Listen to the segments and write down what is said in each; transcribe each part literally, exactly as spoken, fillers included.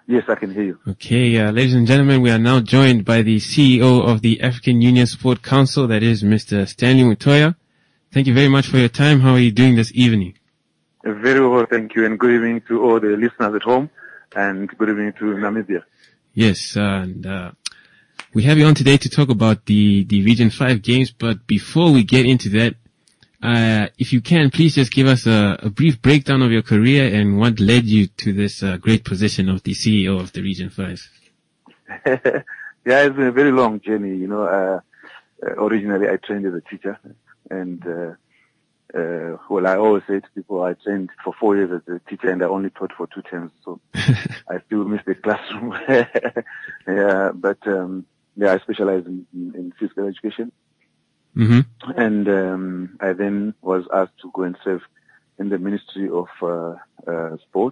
Yes, I can hear you. Okay, uh, ladies and gentlemen, we are now joined by the C E O of the African Union Sport Council, that is Mister Stanley Mutoya. Thank you very much for your time. How are you doing this evening? Very well, thank you, and good evening to all the listeners at home, and good evening to Namibia. Yes, uh, and uh, we have you on today to talk about the, the Region five games, but before we get into that, uh, if you can, please just give us a, a brief breakdown of your career and what led you to this uh, great position of the C E O of the Region five. Yeah, it's been a very long journey, you know. Uh, uh, originally, I trained as a teacher, and uh, uh, well, I always say to people, I trained for four years as a teacher, and I only taught for two terms, so I still miss the classroom. Yeah, but um, yeah, I specialize in, in, in physical education. Mm-hmm. And um, I then was asked to go and serve in the Ministry of uh, uh, Sport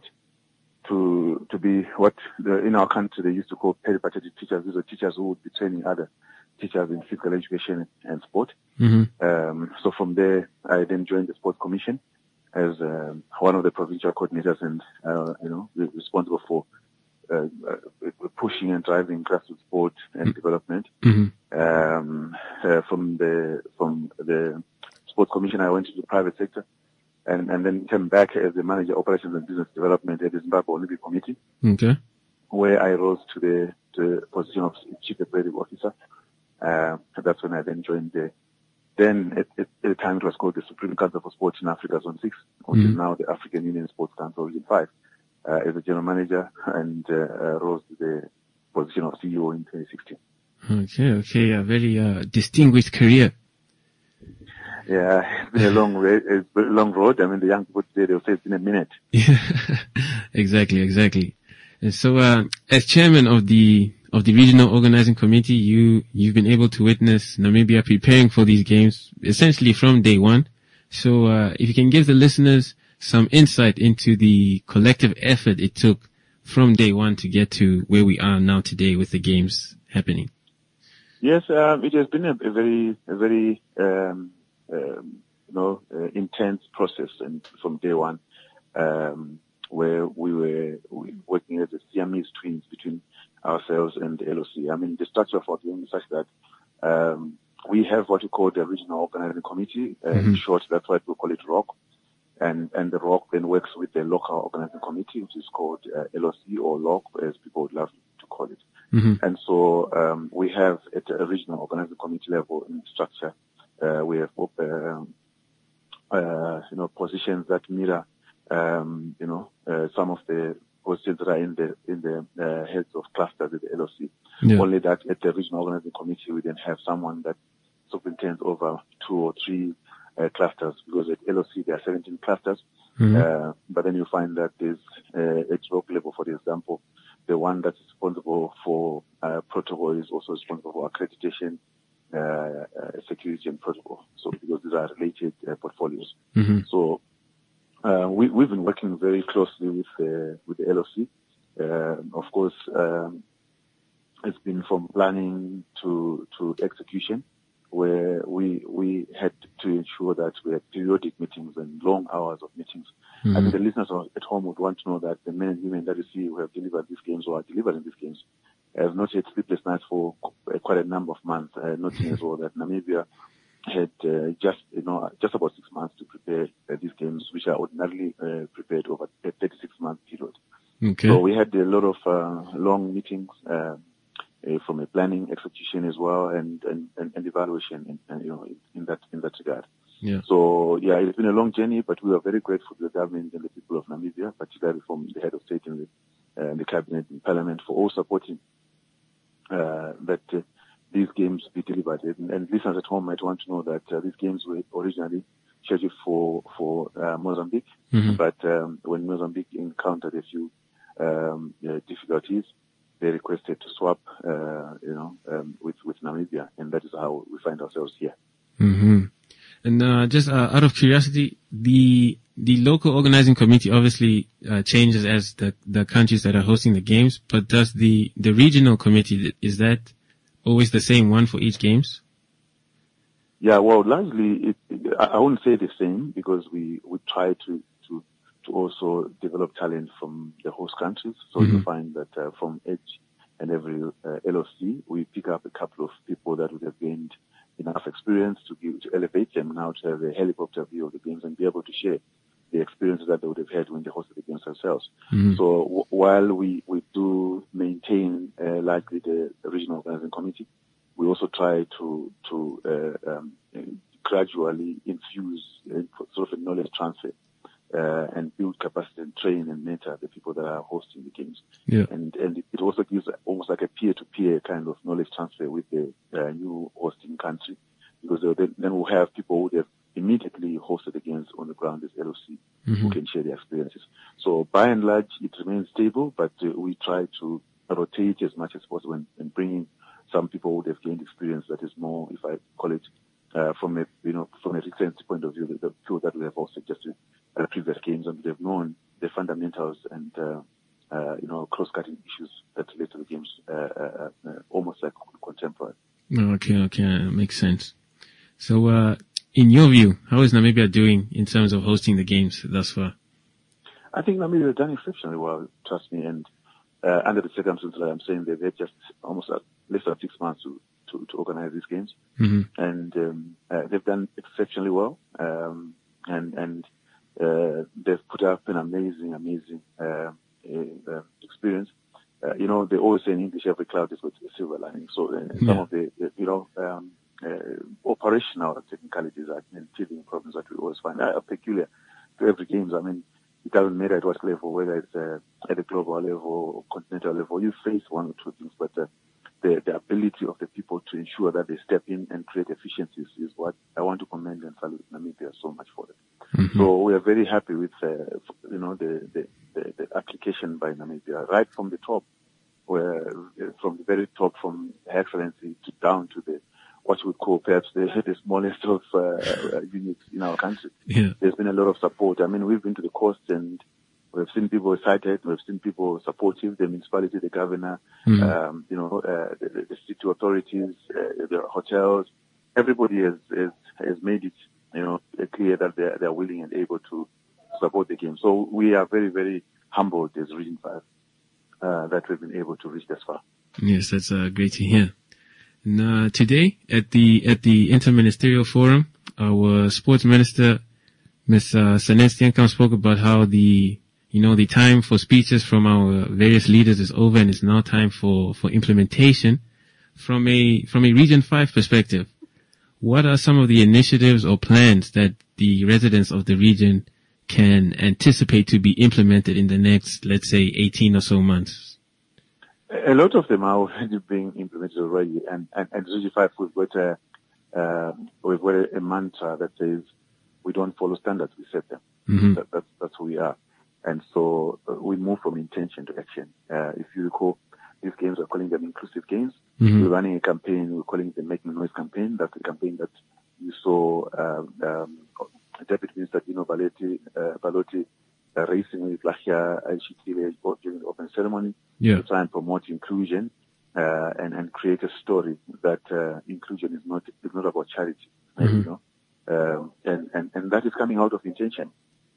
to to be what the, in our country they used to call peripatetic teachers. These are teachers who would be training other teachers in physical education and sport. Mm-hmm. Um, so from there, I then joined the Sports Commission as um, one of the provincial coordinators and uh, you know responsible for uh, uh, pushing and driving grassroots sport and mm-hmm. development. Mm-hmm. Um, uh, from the from the Sports Commission, I went to the private sector, and, and then came back as the manager of operations and business development at the Zimbabwe Olympic Committee, okay. where I rose to the, the position of chief executive officer. Uh, that's when I then joined the. Then at, at, at the time it was called the Supreme Council for Sport in Africa Zone Six, which mm-hmm. is now the African Union Sports Council Region Five, uh, as a general manager, and uh, uh, rose to the position of C E O in twenty sixteen. Okay, okay, a very uh, distinguished career. Yeah, it's been a long, way, it's been a long road. I mean, the young people today, they'll say it's been a minute. Yeah, exactly, exactly. And so, uh, as chairman of the of the regional organizing committee, you you've been able to witness Namibia preparing for these games essentially from day one. So, uh, if you can give the listeners some insight into the collective effort it took from day one to get to where we are now today with the games happening. Yes, um, it has been a, a very, a very, um, um, you know, uh, intense process, and from day one, um, where we were we working as a Siamese twins between ourselves and the L O C. I mean, the structure of our game is such that um, we have what we call the Regional Organizing Committee. Uh, mm-hmm. In short, that's why we call it R O C, and and the R O C then works with the Local Organizing Committee, which is called uh, L O C or L O C, as people would love to call it. Mm-hmm. And so um, we have at a regional organizing committee level in structure, uh, we have uh, uh, you know positions that mirror um, you know uh, some of the positions that are in the in the uh, heads of clusters at the L O C. Yeah. Only that at the regional organizing committee we then have someone that superintends over two or three uh, clusters, because at L O C there are seventeen clusters. Mm-hmm. Uh, but then you find that there's uh, at local level, for example, the one that's responsible for uh, protocol is also responsible for accreditation, uh, uh, security, and protocol. So because these are related uh, portfolios. Mm-hmm. So uh, we, we've been working very closely with uh, with the L O C. Uh, of course, um, it's been from planning to to execution, where we we had to ensure that we had periodic meetings and long hours of meetings. Mm-hmm. I think the listeners at home would want to know that the men and women that you see who have delivered these games or are delivering these games have not yet sleepless nights for quite a number of months. Uh, noting as well that Namibia had uh, just you know just about six months to prepare uh, these games, which are ordinarily uh, prepared over a thirty-six month period. Okay. So we had a lot of uh, long meetings. Uh, Uh, from a planning, execution as well, and and, and, and evaluation, in, and, you know, in, in that in that regard. Yeah. So yeah, it's been a long journey, but we are very grateful to the government and the people of Namibia, particularly from the head of state and the, uh, the cabinet and parliament, for all supporting uh, that uh, these games be delivered. And, and listeners at home might want to know that uh, these games were originally scheduled for for uh, Mozambique, mm-hmm. but um, when Mozambique encountered a few um, uh, difficulties, they requested to swap, uh, you know, um, with, with Namibia, and that is how we find ourselves here. Mm-hmm. And, uh, just, uh, out of curiosity, the, the local organizing committee obviously, uh, changes as the, the countries that are hosting the games, but does the, the regional committee, is that always the same one for each games? Yeah, well, largely, it, it, I wouldn't say the same, because we, we try to, to, to also develop talent from the host countries. So Mm-hmm. you find that uh, from each and every uh, L O C, we pick up a couple of people that would have gained enough experience to give, to elevate them now to have a helicopter view of the games and be able to share the experiences that they would have had when they hosted the games themselves. Mm-hmm. So w- while we, we do maintain uh, likely the regional organizing committee, we also try to to uh, um, gradually infuse uh, sort of a knowledge transfer uh, and build capacity and train and mentor the people that are hosting the games. Yeah. And and it also gives almost like a peer-to-peer kind of knowledge transfer with the uh, new hosting country, because then, then we'll have people who have immediately hosted the games on the ground as L O C Mm-hmm. who can share their experiences. So by and large, it remains stable, but uh, we try to rotate as much as possible and, and bring in some people who have gained experience that is more, if I call it, uh, from a you know from a recent point of view, the, the people that we have also just uh, previous games and they've known the fundamentals and uh, uh, you know cross-cutting issues that relate to the games, uh, uh, uh, almost like contemporary. Okay, okay, makes sense. So, uh, in your view, how is Namibia doing in terms of hosting the games thus far? I think Namibia has done exceptionally well, trust me, and uh, under the circumstances that I'm saying, they've had just almost uh, less than six months to, to, to organize these games, Mm-hmm. and um, uh, they've done exceptionally well, um, and and uh, they've put up an amazing, amazing uh, uh, experience. Uh, you know, they always say in English, every cloud is got a silver lining. So uh, some Yeah. of the, the you know, um, uh, operational technicalities and teething problems that we always find are peculiar to every games. I mean, it doesn't matter at what level, whether it's uh, at a global level or continental level, you face one or two things, but uh, the, the ability of the people to ensure that they step in and create efficiencies is what I want to commend and salute Namibia so much for it. Mm-hmm. So we are very happy with, uh, you know, the, the, the, the application by Namibia, right from the top, where uh, from the very top, from excellency to down to the what you would call perhaps the, the smallest of uh, uh, units in our country. Yeah. There's been a lot of support. I mean, we've been to the coast and we've seen people excited. We've seen people supportive, the municipality, the governor, Mm-hmm. um, you know, uh, the, the city authorities, uh, the hotels. Everybody has, has, has made it, you know, clear that they're, they're willing and able to support the game. So we are very, very humbled as Region five uh, that we've been able to reach this far. Yes, that's uh, great to hear. And, uh, today at the at the Interministerial Forum, our sports minister, Miz Uh, Sanet Steenkamp, spoke about how the you know the time for speeches from our various leaders is over and it's now time for for implementation. From a from a Region Five perspective, what are some of the initiatives or plans that the residents of the region can anticipate to be implemented in the next, let's say, eighteen or so months? A lot of them are already being implemented already, and and, and Region five we've got a uh, we've got a, a mantra that says we don't follow standards, we set them. Mm-hmm. That, that's that's who we are, and so uh, we move from intention to action. Uh, if you recall, these games are calling them inclusive games. Mm-hmm. We're running a campaign. We're calling it the Making Noise campaign. That's a campaign that you saw um, um, Deputy Minister Dino Balotti, uh, Balotti uh, racing with Lahia Aishikile during the open ceremony. Yeah. To try and promote inclusion uh, and and create a story that uh, inclusion is not is not about charity, Mm-hmm. you know, um, and and and that is coming out of intention.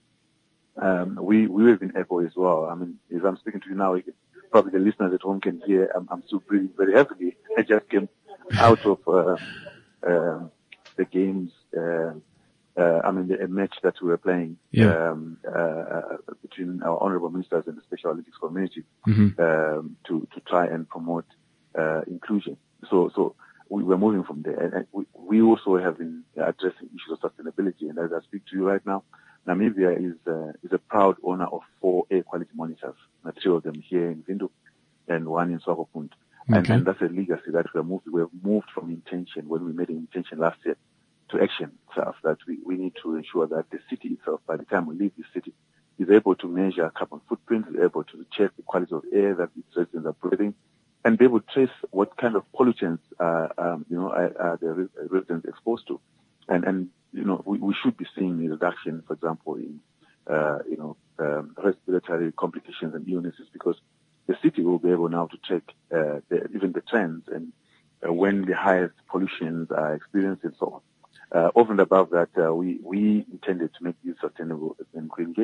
Um, we we have been able as well. I mean, as I'm speaking to you now, probably the listeners at home can hear I'm, I'm still breathing very heavily. I just came out of uh, uh, the games. Uh, Uh, I mean, the, a match that we were playing Yeah. um, uh, uh, between our honourable ministers and the Special Olympics community Mm-hmm. um, to to try and promote uh, inclusion. So so we were moving from there, and, and we, we also have been addressing issues of sustainability. And as I speak to you right now, Namibia is uh, is a proud owner of four air quality monitors, uh, three of them here in Windhoek and one in Swakopmund. And, Okay. and that's a legacy that we have moved. We have moved from intention when we made an intention last year to action itself, that we, we need to ensure that the city itself, by the time we leave the city, is able to measure carbon footprint, is able to check the quality of air that its residents are breathing, and be able to trace what kind of pollutants uh, um, you know are, are the residents exposed to, and and you know we, we should be seeing a reduction, for example, in uh, you know um, respiratory complications and illnesses, because the city will be able now to check uh, the, even the trends and uh, when the highest pollutions are experienced and so on. Uh, over and above that, uh, we, we intended to make these sustainable and green games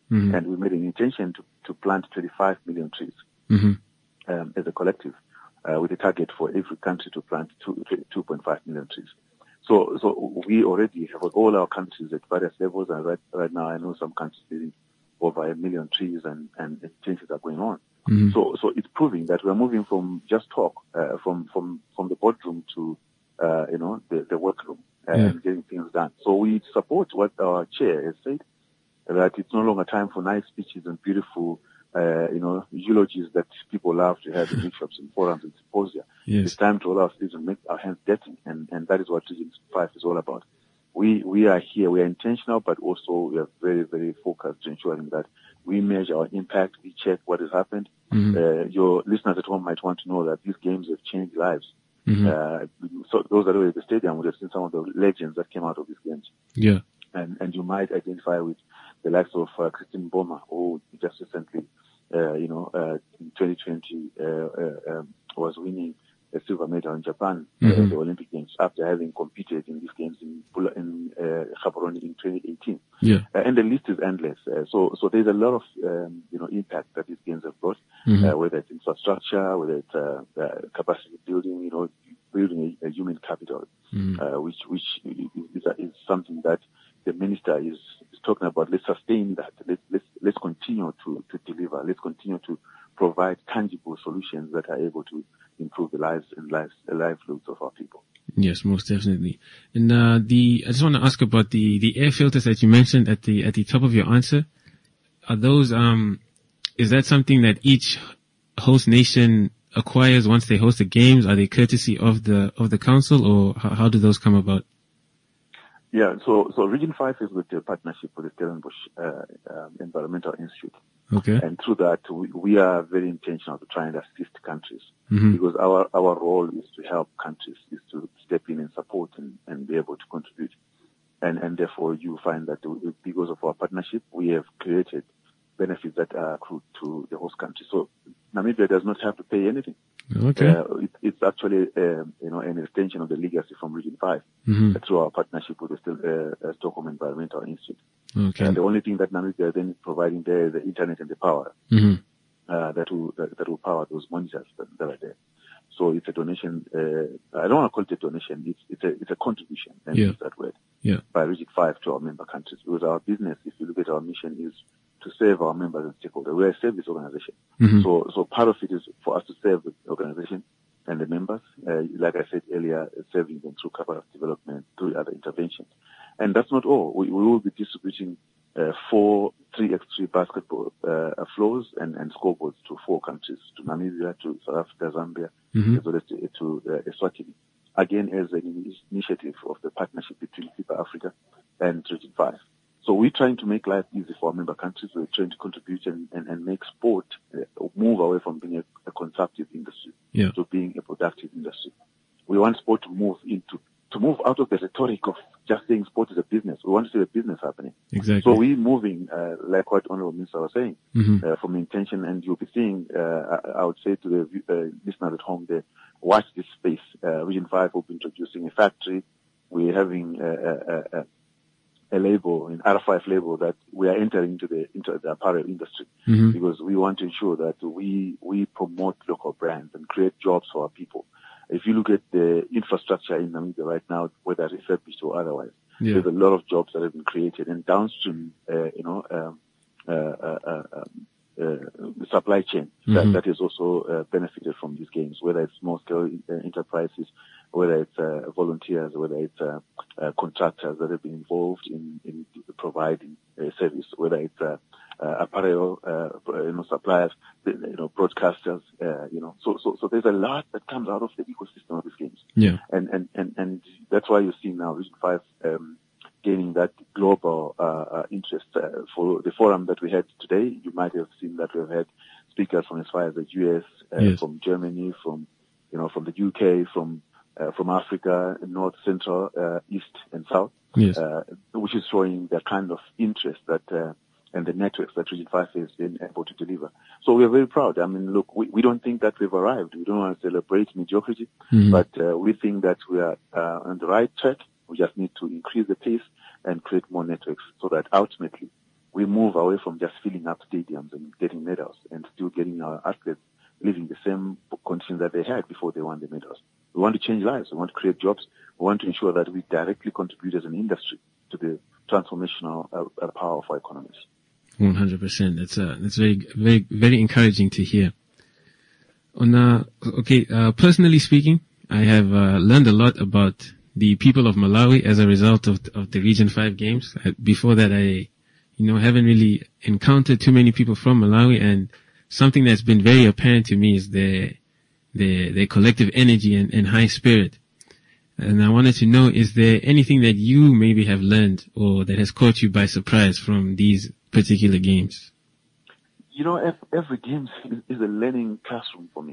Mm-hmm. And we made an intention to, to plant twenty-five million trees Mm-hmm. um, as a collective, uh, with a target for every country to plant two point five million trees. So, so we already have all our countries at various levels, and right, right now I know some countries needing over a million trees, and, and changes are going on. Mm-hmm. So, so it's proving that we're moving from just talk, uh, from, from, from the boardroom to, uh, you know, the, the workroom, uh, Yeah. and getting things done. So we support what our chair has said, that it's no longer time for nice speeches and beautiful, uh, you know, eulogies that people love to have in workshops and forums and symposia. Yes. It's time to roll our sleeves and make our hands dirty, and, and that is what Region five is all about. We, we are here, we are intentional, but also we are very, very focused to ensuring that we measure our impact, we check what has happened. Mm-hmm. Uh, your listeners at home might want to know that these games have changed lives. Mm-hmm. Uh, so those that were at the stadium would have seen some of the legends that came out of these games. Yeah. And, and you might identify with the likes of uh, Christine Boma, who just recently, uh, you know, uh, in twenty twenty, uh, uh, um, was winning a silver medal in Japan, mm-hmm. uh, the Olympic Games, after having competed in these games in, in uh, Gaborone in twenty eighteen. Yeah. Uh, and the list is endless. Uh, so, so there's a lot of, um, you know, impact that these games have brought, mm-hmm. uh, whether it's infrastructure, whether it's uh, uh, capacity building, you know, building a, a human capital, mm-hmm. uh, which which is, is, is something that the minister is, is talking about. Let's sustain that. Let's let's let's continue to, to deliver. Let's continue to provide tangible solutions that are able to improve the lives and lives the livelihoods of our people. Yes, most definitely. And uh, the I just want to ask about the the air filters that you mentioned at the at the top of your answer. Are those um is that something that each host nation acquires once they host the games? Are they courtesy of the of the council, or how, how do those come about? Yeah, so so Region five is with a partnership with the Stellenbosch uh, um, Environmental Institute. Okay. And through that, we, we are very intentional to try and assist countries, mm-hmm. because our, our role is to help countries, is to step in and support and, and be able to contribute. And, and therefore you find that because of our partnership, we have created benefits that are accrued to the host country. So Namibia does not have to pay anything. Okay. Uh, it, it's actually, um, you know, an extension of the legacy from Region five mm-hmm. uh, through our partnership with the uh, uh, Stockholm Environmental Institute. Okay. And the only thing that Namibia is then providing there is the internet and the power mm-hmm. uh, that will that, that will power those monitors that, that are there. So it's a donation. Uh, I don't want to call it a donation. It's it's a it's a contribution. Let me Yeah. use that word. Yeah. By Region five to our member countries, because our business, if you look at our mission, is to serve our members and stakeholders. We're a service organization. mm-hmm. So so part of it is for us to serve the organization and the members. Uh, like I said earlier, serving them through capacity development, through other interventions. And that's not all. We, we will be distributing uh, four three by three basketball uh, floors and, and scoreboards to four countries, to Namibia, to South Africa, Zambia, mm-hmm. as well as to, to uh, Eswatini. Again, as an initiative of the partnership between FIFA Africa and Region five. So we're trying to make life easy for our member countries. We're trying to contribute and, and, and make sport uh, move away from being a, a consumptive industry yeah. to being a productive industry. We want sport to move into, to move out of the rhetoric of just saying sport is a business. We want to see a business happening. Exactly. So we're moving, uh, like what Honorable Minister was saying, mm-hmm. uh, from intention, and you'll be seeing, uh, I, I would say to the uh, listeners at home there, watch this space. Uh, Region five will be introducing a factory. We're having a, a, a, a label, an R five label, that we are entering into the into the apparel industry, mm-hmm. because we want to ensure that we we promote local brands and create jobs for our people. If you look at the infrastructure in Namibia right now, whether refurbished or otherwise, yeah. there's a lot of jobs that have been created, and downstream, uh, you know, um, uh, uh, uh, uh, supply chain mm-hmm. that, that is also uh, benefited from these games, whether it's small-scale uh, enterprises, whether it's uh, volunteers, whether it's uh, uh, contractors that have been involved in, in providing a service, whether it's uh, uh, apparel, uh, you know, suppliers, you know, broadcasters, uh, you know. So, so, so there's a lot that comes out of the ecosystem of these games. Yeah. And, and, and, and that's why you see now Region five, um, gaining that global, uh, uh interest. Uh, for the forum that we had today, you might have seen that we've had speakers from as far as the U S, uh, yes. from Germany, from, you know, from the U K, from, uh, from Africa, North, Central, uh, East and South. Yes. Uh, which is showing the kind of interest that, uh, and the networks that Region five has been able to deliver. So we're very proud. I mean, look, we, we don't think that we've arrived. We don't want to celebrate mediocrity, mm-hmm. but uh, we think that we are uh, on the right track. We just need to increase the pace and create more networks so that ultimately we move away from just filling up stadiums and getting medals and still getting our athletes living the same conditions that they had before they won the medals. We want to change lives. We want to create jobs. We want to ensure that we directly contribute as an industry to the transformational uh, power of our economies. one hundred percent. That's uh, that's very, very, very encouraging to hear. On uh, okay, uh, personally speaking, I have uh, learned a lot about the people of Malawi as a result of of the Region Five games. Uh, before that, I, you know, haven't really encountered too many people from Malawi, and something that's been very apparent to me is their their their collective energy and, and high spirit. And I wanted to know, is there anything that you maybe have learned or that has caught you by surprise from these particular games? You know, every game is a learning classroom for me.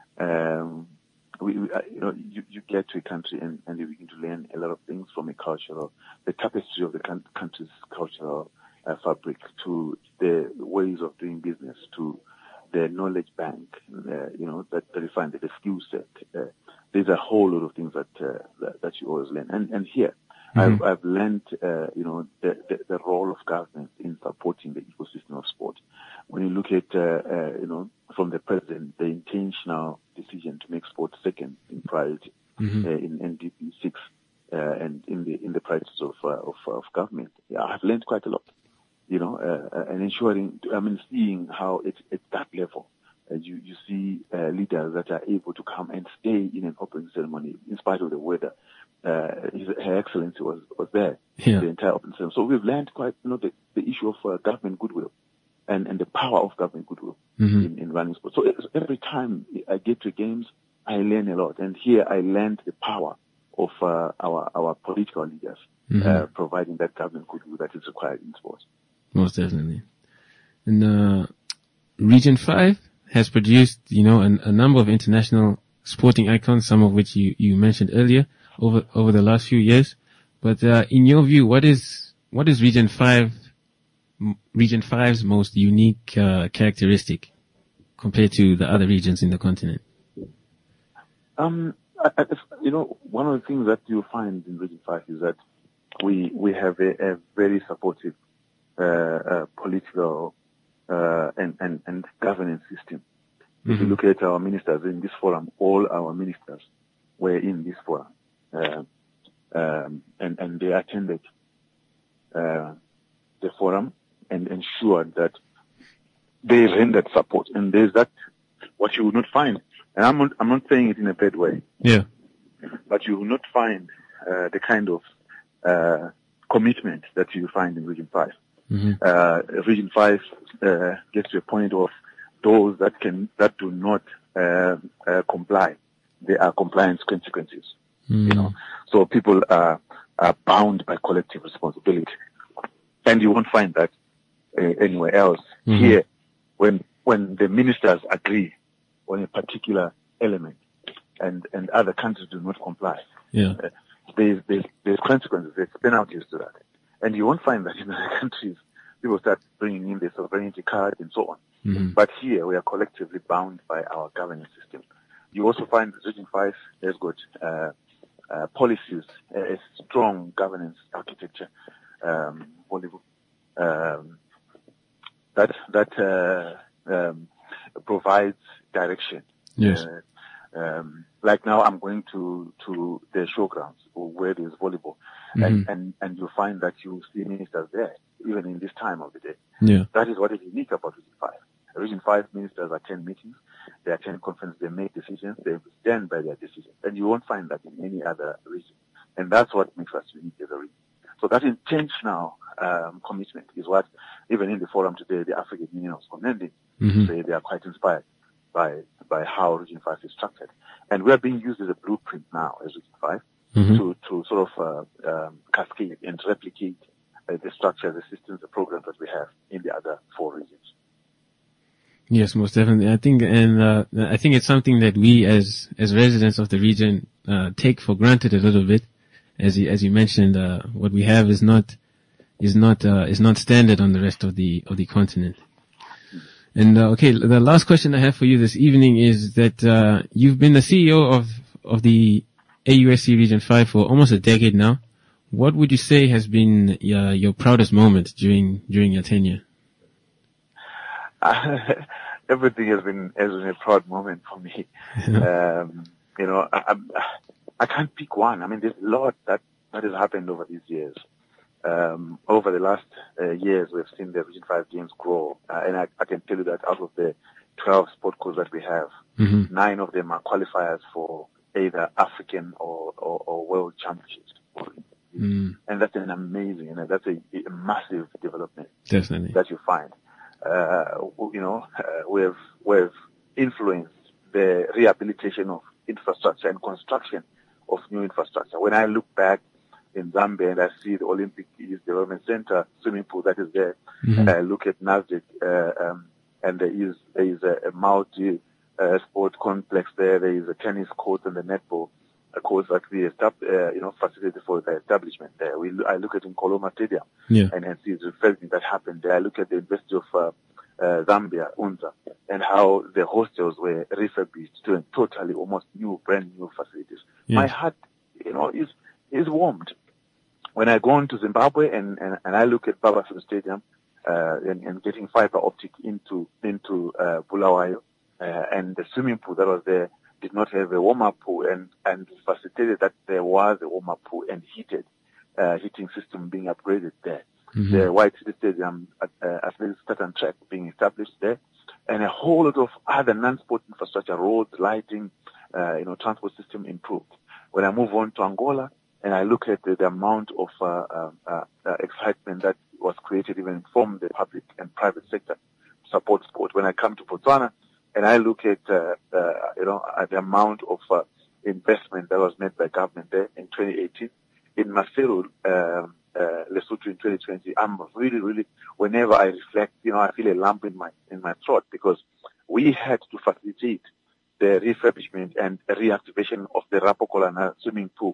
Um, we, we, you know, you, you get to a country and, and you begin to learn a lot of things from a cultural, the tapestry of the country's cultural uh, fabric, to the ways of doing business, to the knowledge bank, uh, you know, that, that you find, the skill set. Uh, there's a whole lot of things that, uh, that, that you always learn. And, and here, mm-hmm. I've, I've learned, uh, you know, the, the, the role of government in supporting the ecosystem of sport. When you look at, uh, uh, you know, from the president, the intentional decision to make sport second in priority, mm-hmm. uh, in N D P six, uh, and in the, in the priorities of, uh, of, of government, yeah, I've learned quite a lot, you know, uh, and ensuring, I mean, seeing how it's at that level, uh, you, you see, uh, leaders that are able to come and stay in an opening ceremony in spite of the weather. Uh, his, Her Excellency was, was there, yeah. the entire opening ceremony. So we've learned quite, you know, the, the issue of uh, government goodwill. And, and the power of government goodwill mm-hmm. in, in running sports. So every time I get to games, I learn a lot. And here I learned the power of uh, our our political leaders mm-hmm. uh, providing that government goodwill that is required in sports. Most definitely. And uh, Region Five has produced, you know, an, a number of international sporting icons, some of which you, you mentioned earlier over over the last few years. But uh, in your view, what is what is Region Five? Region Five's most unique uh, characteristic compared to the other regions in the continent? Um, I, I, you know, one of the things that you find in Region Five is that we we have a, a very supportive uh, uh, political uh, and, and and governance system. Mm-hmm. If you look at our ministers in this forum, all our ministers were in this forum, uh, um, and and they attended uh, the forum and ensured that they rendered support. And there's that, what you will not find, and I'm not, I'm not saying it in a bad way. Yeah. But you will not find, uh, the kind of, uh, commitment that you find in Region five. Mm-hmm. Uh, Region five, uh, gets to a point of those that can, that do not, uh, uh comply. There are compliance consequences, mm-hmm. you know. So people are, are bound by collective responsibility. And you won't find that uh, anywhere else. Mm-hmm. Here, when when the ministers agree on a particular element, and, and other countries do not comply, yeah, uh, there's, there's there's consequences, there's penalties to that, and you won't find that in other countries. People start bringing in the sovereignty card and so on. Mm-hmm. But here, we are collectively bound by our governance system. You also find that Region Five has got uh, uh, policies, a strong governance architecture. Um, volleyball, um, that, that, uh, um, provides direction. Yes. Uh, um, like now I'm going to, to the showgrounds where there's volleyball mm-hmm. and, and, and you find that you see ministers there, even in this time of the day. Yeah. That is what is unique about Region Five. Region Five ministers attend meetings, they attend conferences, they make decisions, they stand by their decisions. And you won't find that in any other region. And that's what makes us unique as a region. So that intentional um, commitment is what, even in the forum today, the African Union was commending. Mm-hmm. They, they are quite inspired by by how Region Five is structured, and we are being used as a blueprint now as Region Five mm-hmm. to to sort of uh, um, cascade and replicate uh, the structure, the systems, the programs that we have in the other four regions. Yes, most definitely. I think, and uh, I think it's something that we, as as residents of the region, uh, take for granted a little bit. As you, as you mentioned, uh, what we have is not, is not, uh, is not standard on the rest of the, of the continent. And, uh, okay, the last question I have for you this evening is that, uh, you've been the C E O of, of the A U S C Region five for almost a decade now. what would you say has been uh, your proudest moment during during your tenure? Uh, everything has been has been a proud moment for me. um, you know, I, I, I can't pick one. I mean, there's a lot that, that has happened over these years. Um, over the last uh, years, we've seen the Region five games grow, uh, and I, I can tell you that out of the twelve sport codes that we have, mm-hmm. nine of them are qualifiers for either African or, or, or World Championships. Mm. And that's an amazing, you know, that's a, a massive development. Definitely. That you find. Uh, you know, uh, we've, we've influenced the rehabilitation of infrastructure and construction of new infrastructure. When I look back in Zambia and I see the Olympic Youth Development Center swimming pool that is there, mm-hmm. and I look at NASDAQ, uh, um, and there is, there is a, a multi, uh, sport complex there, there is a tennis court and the netball course that we established, uh, you know, facilitated for the establishment there. We, I look at in Koloma Stadium, yeah. and, and see the refurbishment that happened there. I look at the University of uh, uh, Zambia, UNZA, and how the hostels were refurbished to a totally almost new, brand new facilities. Yes. My heart, you know, is is warmed when I go on to Zimbabwe and and, and I look at Barberton Stadium, uh, and, and getting fiber optic into into uh, Bulawayo, uh, and the swimming pool that was there did not have a warm-up pool, and, and facilitated that there was a warm-up pool and heated, uh, heating system being upgraded there. Mm-hmm. The White City Stadium, uh, Athletics Start and Track being established there, and a whole lot of other non-sport infrastructure, roads, lighting, uh, you know, transport system improved. When I move on to Angola, and I look at the, the amount of, uh, uh, uh, excitement that was created even from the public and private sector to support sport. When I come to Botswana, and I look at, uh, uh, you know, at the amount of uh, investment that was made by government there in twenty eighteen. In Maseru, um, uh, Lesotho in twenty twenty, I'm really, really, whenever I reflect, you know, I feel a lump in my, in my throat because we had to facilitate the refurbishment and reactivation of the Rapokolana swimming pool.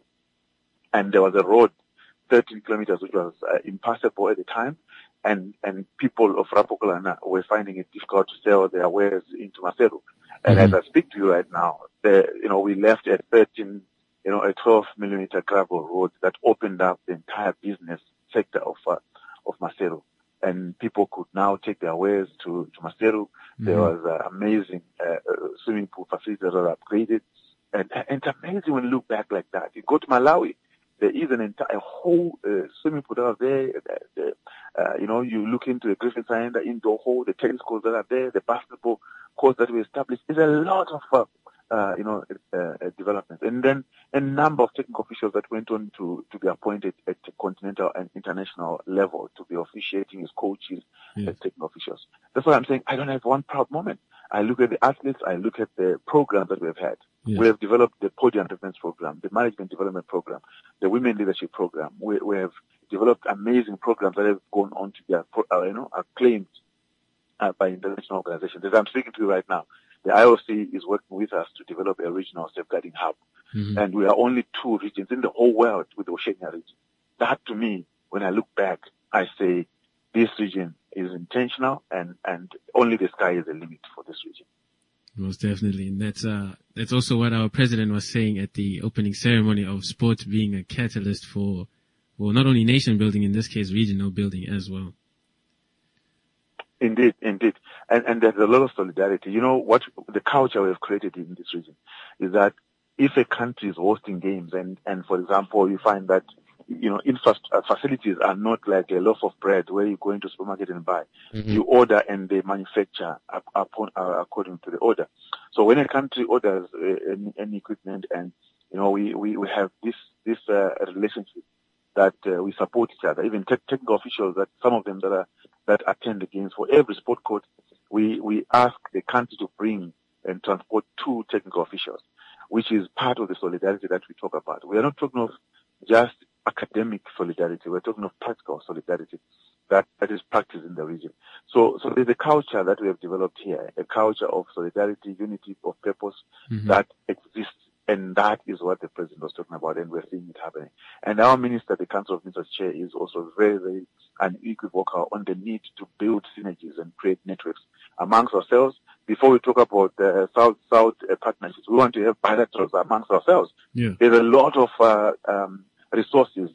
And there was a road, thirteen kilometers, which was uh, impassable at the time. And, and people of Rapokolana were finding it difficult to sell their wares into Maseru. And mm-hmm. as I speak to you right now, the, you know, we left at thirteen, you know, a twelve millimeter gravel road that opened up the entire business sector of, uh, of Maseru. And people could now take their wares to, to Maseru. Mm-hmm. There was uh, amazing, uh, uh, swimming pool facilities that were upgraded. And, and it's amazing when you look back like that. You go to Malawi, there is an entire whole uh, swimming pool that are there. The, the, uh, you know, you look into the Griffin Center, the indoor hall, the tennis courts that are there, the basketball courts that we established. There's a lot of, uh, uh, you know, uh, uh, development. And then a number of technical officials that went on to, to be appointed at the continental and international level to be officiating as coaches, yes. as technical officials. That's why I'm saying I don't have one proud moment. I look at the athletes, I look at the programs that we've had. Yes. We have developed the podium defense program, the management development program, the women leadership program. We, we have developed amazing programs that have gone on to be, uh, you know, acclaimed uh, by international organizations. As I'm speaking to you right now, the I O C is working with us to develop a regional safeguarding hub. Mm-hmm. And we are only two regions in the whole world with the Oceania region. That to me, when I look back, I say this region is intentional and, and only the sky is the limit for this region. Most definitely. And that's, uh, that's also what our president was saying at the opening ceremony of sports being a catalyst for, well, not only nation building, in this case, regional building as well. Indeed, indeed. And, and there's a lot of solidarity. You know, what the culture we have created in this region is that if a country is hosting games and, and for example, you find that, you know, infrastructure facilities are not like a loaf of bread where you go into supermarket and buy. Mm-hmm. You order and they manufacture upon, uh, according to the order. So when a country orders uh, any, any equipment and, you know, we, we, we have this, this, uh, relationship that uh, we support each other, even te- technical officials that some of them that are, that attend the games for every sport court, we, we ask the country to bring and transport two technical officials, which is part of the solidarity that we talk about. We are not talking of just academic solidarity. We're talking of practical solidarity that, that is practiced in the region. So, so there's a culture that we have developed here, a culture of solidarity, unity of purpose mm-hmm. that exists. And that is what the president was talking about, and we're seeing it happening. And our minister, the Council of Ministers chair, is also very, very unequivocal on the need to build synergies and create networks amongst ourselves. Before we talk about the South-South uh, partnerships, we want to have bilaterals amongst ourselves. Yeah. There's a lot of uh, um, resources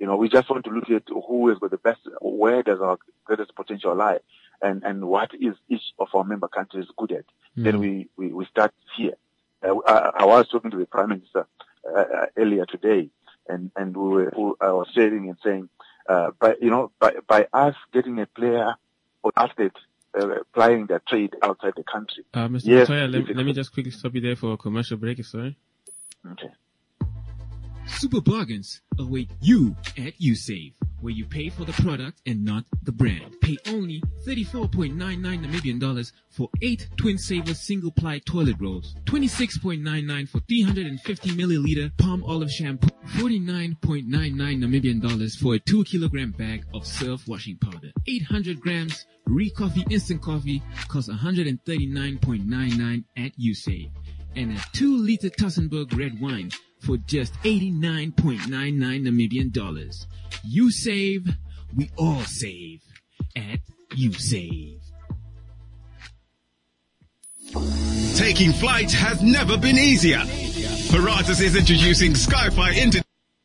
You know, we just want to look at who has got the best, where does our greatest potential lie, and, and what is each of our member countries good at. Mm-hmm. Then we, we, we start here. Uh, I, I was talking to the Prime Minister uh, earlier today, and, and we were, I was sharing and saying, uh, by, you know, by, by us getting a player or athlete uh, applying their trade outside the country. Uh, Mister Yes, Montoya, let, let me just quickly stop you there for a commercial break, sorry. Okay. Super bargains await you at USave, where you pay for the product and not the brand. Pay only thirty-four point nine nine Namibian dollars for eight Twin Saver single-ply toilet rolls, twenty-six point nine nine for three hundred fifty milliliter palm olive shampoo, forty-nine point nine nine Namibian dollars for a two kilogram bag of Surf washing powder, eight hundred grams Re-Coffee instant coffee costs one hundred thirty-nine point nine nine at USave, and a two liter Tassenberg red wine for just eighty-nine point nine nine Namibian dollars. You save, we all save at USave. Taking flight has never been easier. Paratus is introducing Skyfi Internet.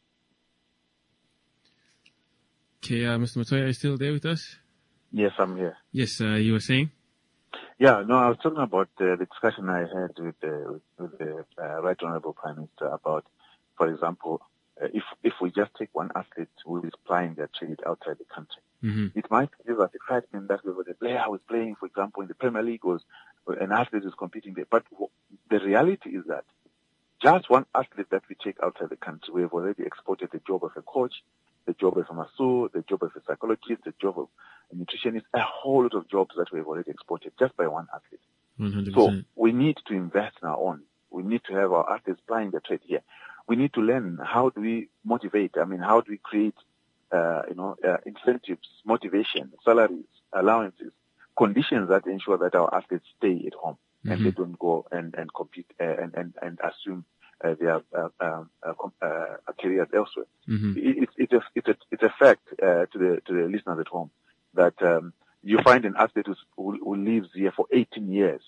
Okay, uh, Mister Montoya, are you still there with us? Yes, I'm here. Yes, uh, you were saying? Yeah, no, I was talking about uh, the discussion I had with, uh, with, with the uh, Right Honorable Prime Minister about, for example, uh, if if we just take one athlete who is plying their trade outside the country, mm-hmm. it might give us excitement that the player who is playing, for example, in the Premier League, was an athlete is competing there. But the reality is that just one athlete that we take outside the country, we have already exported the job of a coach, the job of a masseur, the job of a psychologist, the job of a nutritionist, a whole lot of jobs that we have already exported just by one athlete. one hundred percent. So we need to invest in our own. We need to have our athletes plying their trade here. We need to learn how do we motivate. I mean, how do we create, uh, you know, uh, incentives, motivation, salaries, allowances, conditions that ensure that our athletes stay at home mm-hmm. and they don't go and, and compete uh, and, and, and assume uh, their uh, uh, uh, uh, careers elsewhere. Mm-hmm. It, it's, it's, a, it's, a, it's a fact uh, to the to the listeners at home that um, you find an athlete who, who lives here for eighteen years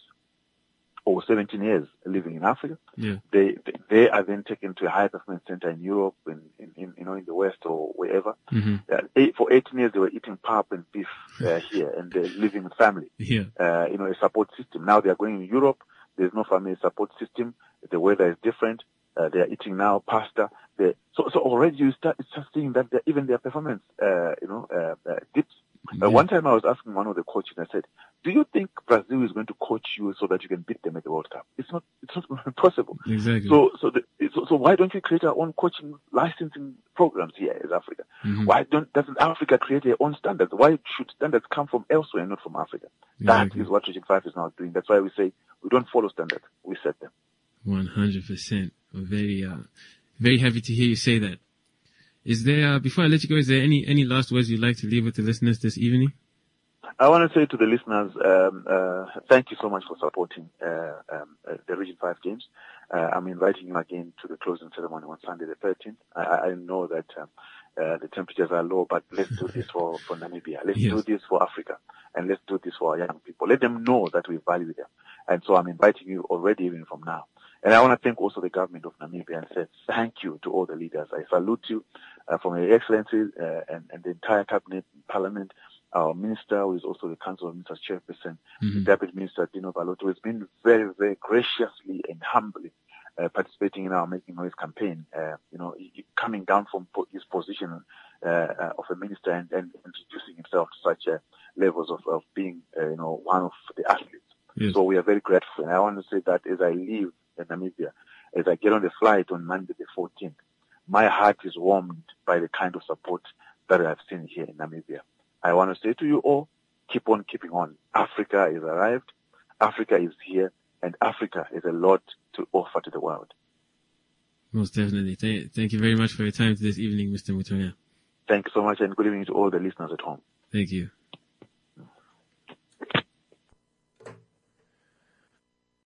or seventeen years living in Africa. Yeah. They, they they are then taken to a high performance center in Europe, in, in, in you know in the West or wherever. Mm-hmm. Uh, eight, for eighteen years they were eating pap and beef uh, here, and they're living with family. Yeah. Uh, you know, a support system. Now they are going in Europe. There's no family support system. The weather is different. Uh, they are eating now pasta. They, so so already you start, start seeing that even their performance, uh, you know, uh, uh, dips. Yeah. Uh, one time I was asking one of the coaches, I said, do you think Brazil is going to coach you so that you can beat them at the World Cup? It's not, it's not possible. Exactly. So, so, the, so, so why don't we create our own coaching licensing programs here as Africa? Mm-hmm. Why don't, doesn't Africa create their own standards? Why should standards come from elsewhere and not from Africa? Exactly. That is what Region five is now doing. That's why we say we don't follow standards, we set them. one hundred percent. I'm very, uh, very happy to hear you say that. Is there, uh, before I let you go, is there any, any last words you'd like to leave with the listeners this evening? I want to say to the listeners, um, uh, thank you so much for supporting uh, um, uh, the Region five Games. Uh, I'm inviting you again to the closing ceremony on Sunday the thirteenth. I, I know that um, uh, the temperatures are low, but let's do this for, for Namibia. Let's yes. do this for Africa. And let's do this for our young people. Let them know that we value them. And so I'm inviting you already even from now. And I want to thank also the government of Namibia and say thank you to all the leaders. I salute you uh, from Your Excellency uh, and, and the entire cabinet and parliament. Our minister, who is also the Council of Ministers chairperson, mm-hmm. the Deputy Minister Dino Baloto, has been very, very graciously and humbly uh, participating in our Making Noise campaign. Uh, you know, he, coming down from po- his position uh, uh, of a minister and, and introducing himself to such uh, levels of, of being, uh, you know, one of the athletes. Yes. So we are very grateful. And I want to say that as I leave in Namibia, as I get on the flight on Monday the fourteenth, my heart is warmed by the kind of support that I've seen here in Namibia. I want to say to you all, keep on keeping on. Africa is arrived, Africa is here, and Africa is a lot to offer to the world. Most definitely. Th- thank you very much for your time this evening, Mister Mutoya. Thank you so much, and good evening to all the listeners at home. Thank you.